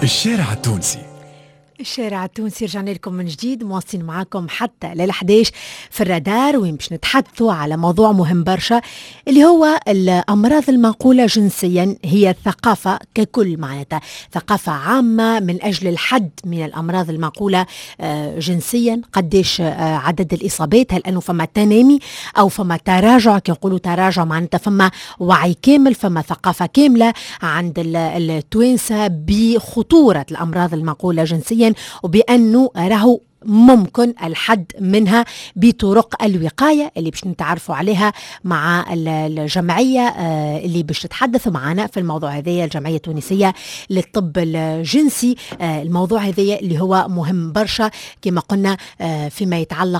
الشارع التونسي. الشارع التونسي رجعنا لكم من جديد، مواصلين معاكم حتى لل11 في الرادار، وين باش نتحدثوا على موضوع مهم برشا اللي هو الأمراض المنقولة جنسيا. هي الثقافة ككل، معناتها ثقافة عامة من أجل الحد من الأمراض المنقولة جنسيا. قديش عدد الإصابات؟ هل أنه فما تنامي أو فما تراجع؟ كي نقولوا تراجع معناتها فما وعي كامل، فما ثقافة كاملة عند التوانسة بخطورة الأمراض المنقولة جنسيا، وبأنه راهو ممكن الحد منها بطرق الوقاية اللي باش نتعرفوا عليها مع الجمعية اللي باش تتحدث معنا في الموضوع هذا، الجمعية التونسية للطب الجنسي. الموضوع هذا اللي هو مهم برشا كما قلنا فيما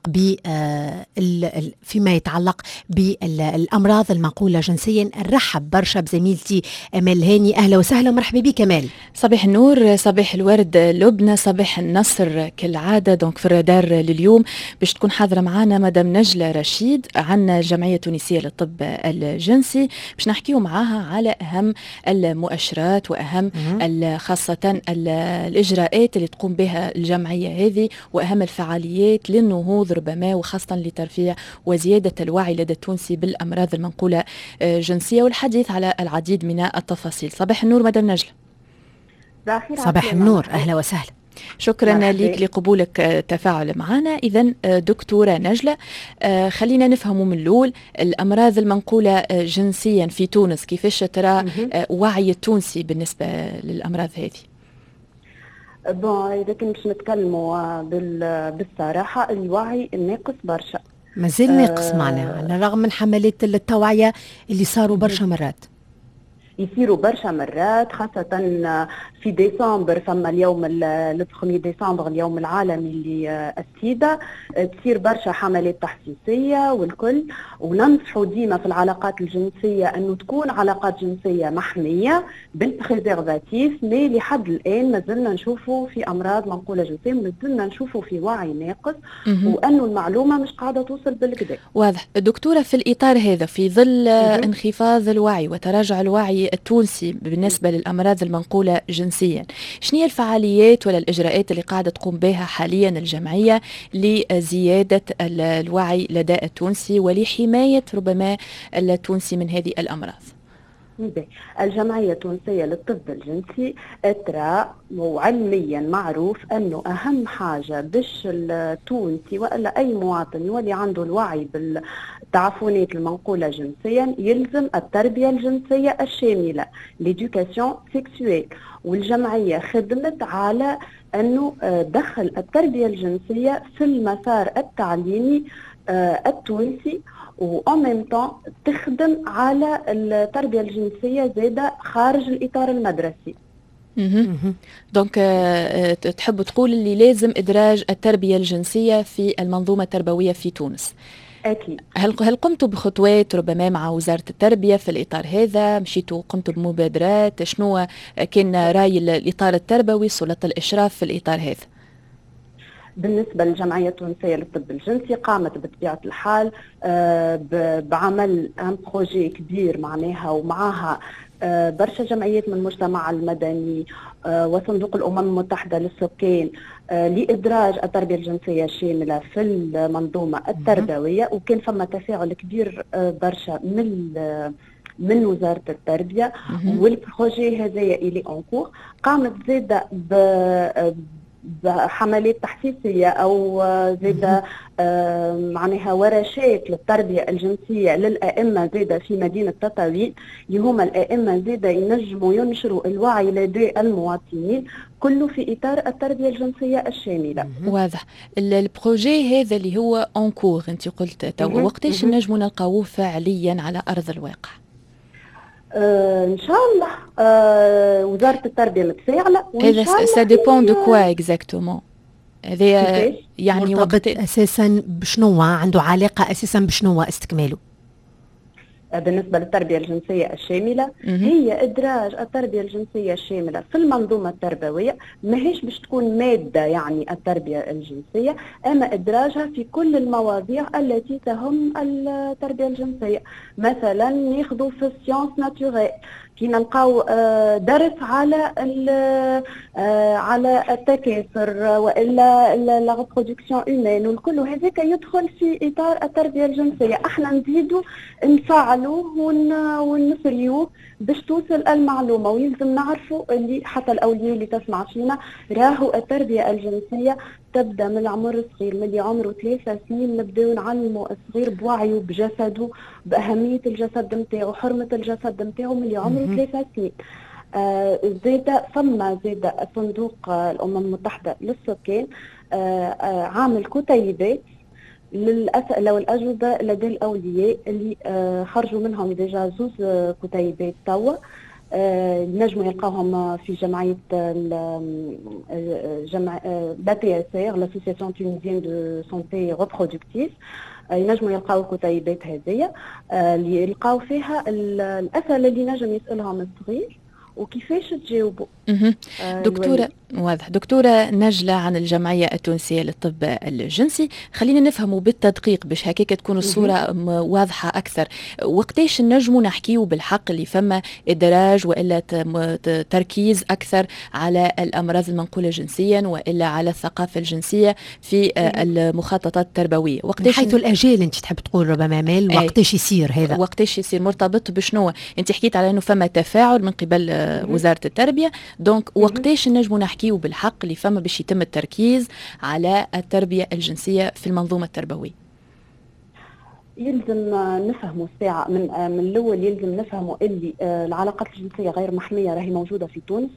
يتعلق بالأمراض المنقولة جنسيا. نرحب برشا بزميلتي أمال هاني، أهلا وسهلا ومرحبا بك أمال. صباح النور، صباح الورد لبنى، صباح النصر كالعادة. في الرادار لليوم باش تكون حاضرة معنا مدام نجلة رشيد عن الجمعية التونسية للطب الجنسي، باش نحكيو معاها على أهم المؤشرات وأهم خاصة الإجراءات اللي تقوم بها الجمعية هذه، وأهم الفعاليات للنهوض ربما وخاصة لترفيع وزيادة الوعي لدى التونسي بالأمراض المنقولة جنسية، والحديث على العديد من التفاصيل. صباح النور مدام نجلة. صباح النور، أهلا وسهلا. شكرا لك لقبولك التفاعل معنا. إذن دكتورة نجلة، خلينا نفهموا من الأول الأمراض المنقولة جنسيا في تونس، كيفاش ترى وعي التونسي بالنسبة للأمراض هذه؟ إذا كنا باش نتكلموا بالصراحة، الوعي ناقص برشا، مازال ناقص معنا على الرغم من حملات التوعية اللي صاروا برشا مرات. يصيروا برشا مرات، خاصة في ديسمبر، فما اليوم 1 ديسمبر اليوم العالمي للسيدة، تصير برشا حملات تحسيسية والكل. وننصحوا ديما في العلاقات الجنسية أنه تكون علاقات جنسية محمية بالبريزيرفاتيف، مي لحد الآن مازلنا نشوفوا في أمراض منقولة جنسيا، مازلنا نشوفوا في وعي ناقص، وأنه المعلومة مش قاعدة توصل بالكدا. واضح. دكتورة، في الإطار هذا، في ظل انخفاض الوعي وتراجع الوعي التونسي بالنسبة للأمراض المنقولة جنسيا، شنو هي الفعاليات ولا الإجراءات اللي قاعدة تقوم بها حاليا الجمعية لزيادة الوعي لدى التونسي ولحماية ربما التونسي من هذه الأمراض؟ الجمعية التونسية للطب الجنسي ترى وعلميا معروف أنه أهم حاجة باش التونسي وإلا أي مواطن يولي عنده الوعي بالتعفنات المنقولة جنسيا، يلزم التربية الجنسية الشاملة، l'éducation sexuelle. والجمعية خدمت على أنه دخل التربية الجنسية في المسار التعليمي التونسي، وأن ميم طون تخدم على التربية الجنسية زادة خارج الإطار المدرسي. دونك تحب تقول اللي لازم إدراج التربية الجنسية في المنظومة التربوية في تونس؟ أكيد. هل قمتوا بخطوات ربما مع وزارة التربية في الإطار هذا؟ مشيتوا قمتوا بمبادرات؟ شنو كان رأي الإطار التربوي سلطة الإشراف في الإطار هذا؟ بالنسبة للجمعية التونسية للطب الجنسي، قامت بطبيعة الحال بعمل بروجي كبير معناها، ومعها برشا جمعيات من المجتمع المدني وصندوق الأمم المتحدة للسكان لإدراج التربية الجنسية الشاملة في المنظومة التربوية. وكان فما تفاعل كبير برشا من وزارة التربية، والبروجي هذايا إلي أنكور. قامت زادة بحملات تحسيسية أو زادة معناها ورشات للتربية الجنسية للأئمة زادة في مدينة تطاوين، اللي هما الأئمة زادة ينجموا ينشروا الوعي لدى المواطنين، كله في إطار التربية الجنسية الشاملة. واضح. البروجي هذا اللي هو أنكور انت قلت تو، وقتاش نجموا نلقاوه فعليا على أرض الواقع؟ ان شاء الله وزارة التربية متفاعلة، هذا سا ديبون دو كوا اكزاكتومون؟ هذا يعني مرتبط اساسا بشنو، عنده علاقة اساسا بشنو استكماله؟ بالنسبة للتربية الجنسية الشاملة هي إدراج التربية الجنسية الشاملة في المنظومة التربوية. ماهيش باش تكون مادة يعني التربية الجنسية، أما إدراجها في كل المواضيع التي تهم التربية الجنسية. مثلا ناخذوا في السيونس ناتوريل كي نلقاو درس على التكاثر والا لا ريبرودكسيون هيومين، والكل هذاك يدخل في اطار التربيه الجنسيه. احنا نزيدوا نفعلوه ونسريوه باش توصل المعلومه. ويلزم نعرفوا اللي حتى الاولياء اللي تسمع فينا راهو التربيه الجنسيه تبدا من العمر الصغير، من اللي عمره 3 سنين نبداو نعلموا الصغير بوعيه بجسده، باهميه الجسد نتاعو، حرمه الجسد نتاعو من اللي عمره 3 سنين. زيد صندوق الامم المتحده للسكان عامل كتيبات للأسئلة والأجوبة لدى الأولياء اللي خرجوا منهم ديجا 2 كتيبات توا. نجموا يلقاوهم في جمعية l'APSR l'Association Tunisienne de Santé Reproductive. ينجموا يلقاو الكتيبات هذه اللي يلقاو فيها الأسئلة اللي نجم يسألهم الصغير وكيفاش تجاوبوا. دكتورة واضح. دكتورة نجلة عن الجمعية التونسية للطب الجنسي، خلينا نفهموا بالتدقيق باش هكاك تكون الصورة واضحة أكثر. وقتاش نجموا نحكيوا بالحق اللي فما إدراج وإلا تركيز أكثر على الأمراض المنقولة جنسيا وإلا على الثقافة الجنسية في المخططات التربوية؟ وقتاش حيث الأجيال أنت تحب تقول ربما مال وقتاش يصير هذا؟ وقتاش يصير مرتبط بشنو؟ أنت حكيت على أنه فما تفاعل من قبل وزارة التربية، دونك وقتاش نجموا نحكيوا بالحق اللي فما باش يتم التركيز على التربية الجنسية في المنظومة التربوية؟ يلزم نفهموا الساعة من الأول، يلزم نفهموا اللي العلاقات الجنسية غير محمية راهي موجودة في تونس.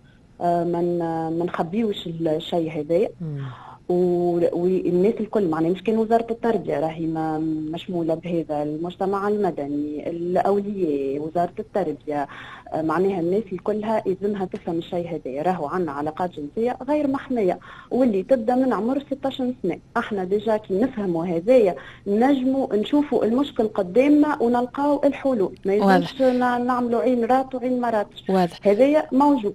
ما نخبيوش الشيء هذا. والناس الكل معناها مش كان وزارة التربية راهي مشمولة بهذا، المجتمع المدني، الأولياء، وزارة التربية، معناها الناس الكلها يلزمها تفهم الشيء هذا. راهو عندنا علاقات جنسية غير محمية واللي تبدا من عمر 16 سنة. احنا ديجا كي نفهموا هذايا نجموا نشوفوا المشكل قدامنا ونلقاو الحلول. ما يلزمش نعملوا عين رات وعين مرات، هذايا موجود.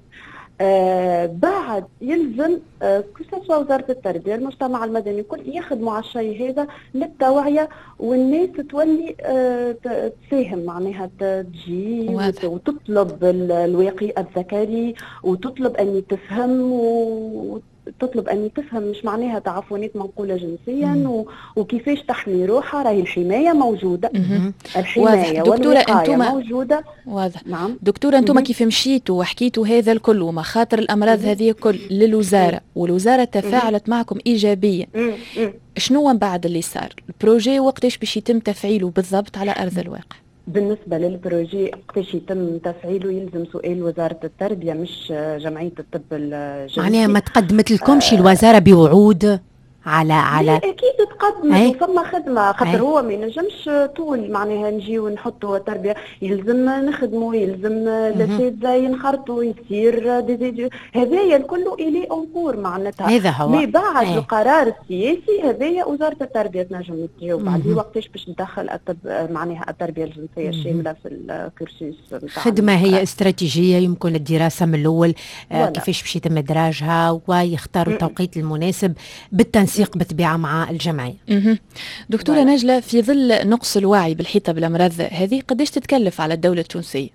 بعد يلزم كسوا وزارة التربية، المجتمع المدني الكل يخدموا على الشيء هذا للتوعية، والناس تولي تفهم معناها تجي وتطلب الواقي الذكري وتطلب أن تفهم تطلب أن تفهم مش معناها تعفنات منقولة جنسيا وكيفاش تحمي روحها. راهي الحماية موجودة، الحماية والوقاية موجودة. واضح. نعم دكتورة، أنتم كيف مشيتوا وحكيتوا هذا الكل ومخاطر الأمراض هذه الكل للوزارة والوزارة تفاعلت معكم إيجابيا، شنو بعد اللي صار البروجي وقتاش باش يتم تفعيله بالضبط على أرض الواقع؟ بالنسبة للبروجي وقتاش يتم تفعيله يلزم سؤال وزارة التربية مش جمعية الطب الجنسي. معناها ما تقدمت لكمش الوزارة بوعود على اكيد تقدمت وفما خدمه، خاطر هو ما ينجمش طول معناها نجيو نحطوا تربيه، يلزم نخدموا، يلزم الاساتذه ينخرطوا، يصير هذايا الكل الي اونكور معناتها. هذا هو مي بعد القرار السياسي هذايا وزاره التربيه تنجم تجاوب عليه وقتاش باش ندخل معناها التربيه الجنسيه الشامله في الكورسوس. خدمه هي استراتيجيه يمكن الدراسه من الاول كيفاش باش يتم ادراجها ويختاروا التوقيت المناسب بالتنسيق بطبيعة مع الجمعية. دكتورة نجلة، في ظل نقص الوعي بالحيطة بالأمراض هذه قديش تتكلف على الدولة التونسية؟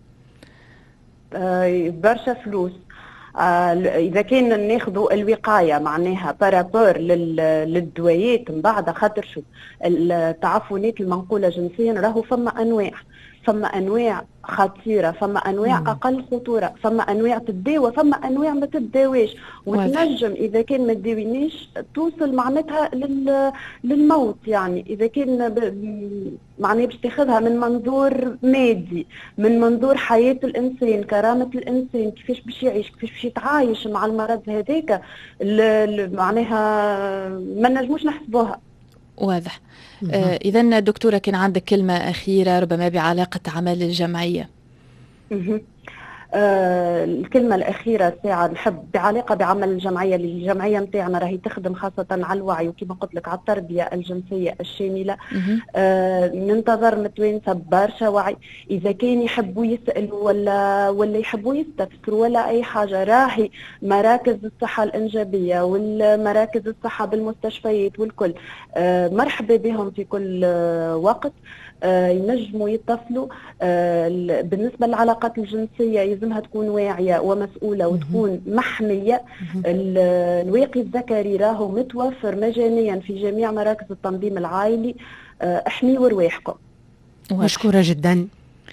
برشا فلوس. إذا كان ناخذوا الوقاية معناها بارابور للدويات من بعد، خاطر شو التعفنات المنقولة جنسيا راهو فما أنواع خطيرة، فما أنواع أقل خطورة، فما أنواع تتداوى، فما أنواع ما تتداويش، وتنجم إذا كان ما تداوينيش توصل معناتها للموت. يعني إذا كان معناها باش تاخذها من منظور مادي، من منظور حياة الإنسان، كرامة الإنسان، كيفاش باش يعيش، كيفاش باش يتعايش مع المرض هذاك، معناها ما نجموش نحسبوها. واضح. إذا دكتورة كان عندك كلمة أخيرة ربما بعلاقة عمل الجمعية. الكلمة الأخيرة ساعة نحب بعلاقة بعمل الجمعية. الجمعية متاعنا راهي تخدم خاصة على الوعي وكما قلت لك على التربية الجنسية الشاملة. ننتظر متوانسة برشا وعي. إذا كان يحبوا يسألوا ولا يحبوا يستفسروا ولا أي حاجة، راهي مراكز الصحة الإنجابية والمراكز الصحة بالمستشفيات والكل مرحبا بهم في كل وقت. ينجموا يتصلوا. بالنسبة للعلاقات الجنسية يلزمها تكون واعية ومسؤولة وتكون محمية. الواقي الذكري راهو متوفر مجانيا في جميع مراكز التنظيم العائلي. احميوا رواحكم. مشكورة جدا.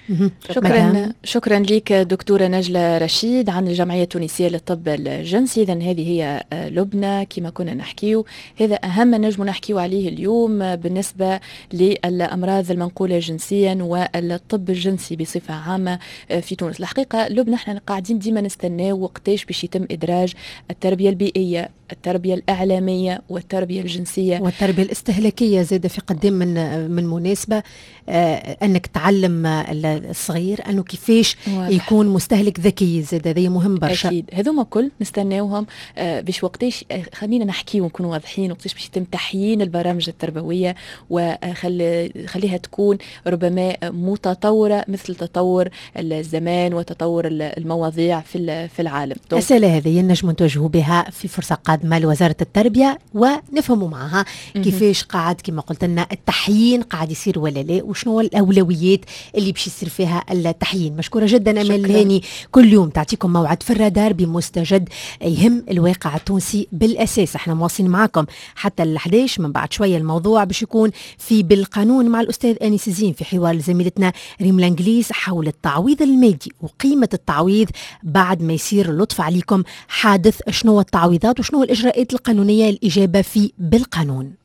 شكرا لك دكتورة نجلة رشيد عن الجمعية التونسية للطب الجنسي. إذن هذه هي لبنى كما كنا نحكيو. هذا أهم نجم نحكيو عليه اليوم بالنسبة للأمراض المنقولة جنسيا والطب الجنسي بصفة عامة في تونس. الحقيقة لبنى احنا قاعدين ديما نستناو وقتاش باش يتم إدراج التربية البيئية، التربية الإعلامية والتربية الجنسية والتربية الاستهلاكية زادة في قدام من مناسبة. أنك تعلم الصغير أنه كيفاش يكون مستهلك ذكي، زادة هذه مهم برشا. أكيد هذوما كل نستناوهم باش وقتاش خلينا نحكي ونكونوا واضحين وقتاش باش يتم تحيين البرامج التربوية وخليها تكون ربما متطورة مثل تطور الزمان وتطور المواضيع في العالم. الأسئلة هذه نجم نتوجهوا بها في فرصة قادمة لوزارة التربية ونفهموا معها كيفاش قاعد كما قلت لنا التحيين قاعد يصير ولا لا، وشنو الأولويات اللي باش يصير فيها التحيين. مشكورة جدا أمال الهاني، كل يوم تعطيكم موعد في الرادار بمستجد يهم الواقع التونسي بالأساس. احنا مواصلين معكم حتى 11. من بعد شوية الموضوع باش يكون في بالقانون مع الأستاذ أنيس زين في حوار زميلتنا ريم لانجليز حول التعويض المادي وقيمة التعويض بعد ما يصير اللطف عليكم حادث. شنو التعويضات وشنو الإجراءات القانونية الإجابة في بالقانون.